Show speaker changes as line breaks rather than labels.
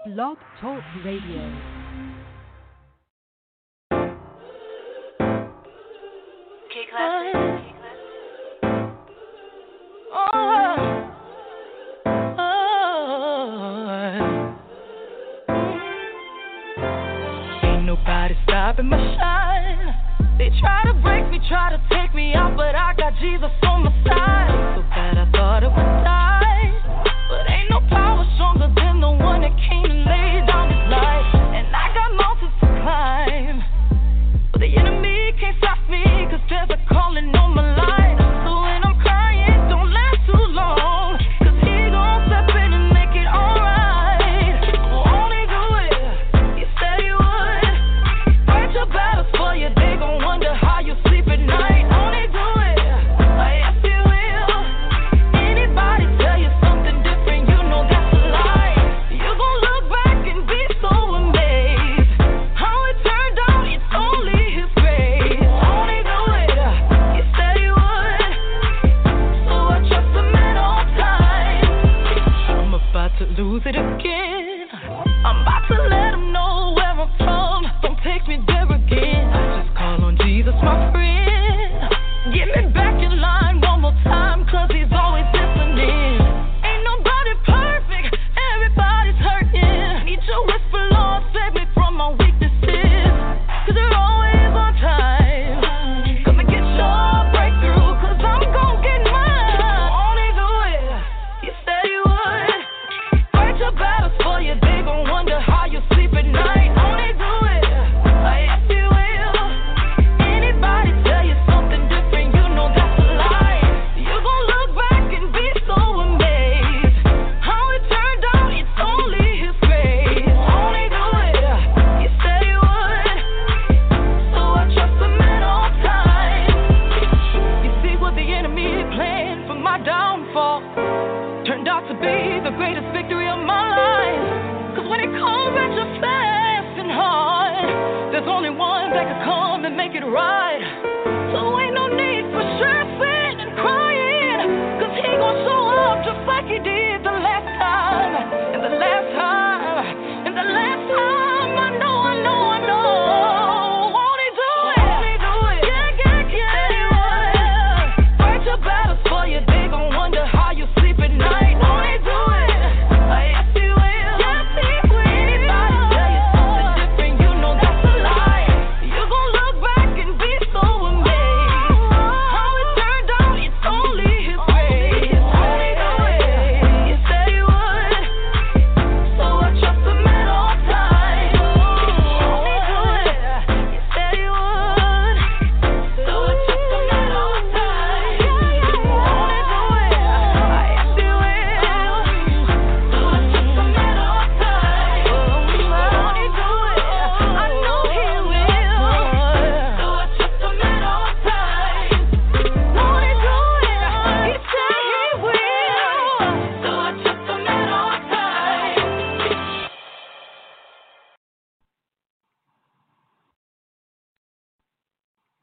Blog Talk Radio.
Ain't nobody stopping my shine. They try to break me, try to take me out, but I got Jesus on my side. So bad I thought it would die, but ain't no power stronger than the one that came and laid down his life. And I got mountains to climb, but the enemy can't stop me, 'cause there's a calling on my life. So when I'm crying, don't last too long, 'cause he gon' step in and make it alright. Won't he do it? He said he would. Fight your battles for you, they gon' wonder how you sleep at night. Won't he do it? Yes, he will. Anybody tell you something different, you know that's a lie. You gon' look back and be so amazed how it turned out, it's only his grace. Won't he do it? He said he would. So I trust him at all times. I'm about to lose it again. I'm about to let him know where I'm from. Don't take me there again. I just call on Jesus, my friend. Get me back in line one more time, 'cause he's always listening. Ain't nobody perfect, everybody's hurting. Need your whisper, Lord, save me from my weaknesses, 'cause you're always on time. Come and get your breakthrough, 'cause I'm gon' get mine. Won't he do it? He said he would. Fight your battles for you, they gon' wonder how you sleep at night. Won't he do it? Yes, he will. Anybody tell you something different, you know that's a lie. You gon' look back and be so amazed how it turned out, it's only his grace. Won't he do it? He said he would. So I trust him at all times. You see what the enemy planned for my downfall turned out to be the greatest victory of my life. 'Cause when it comes at you fast and hard, there's only one that can come and make it right.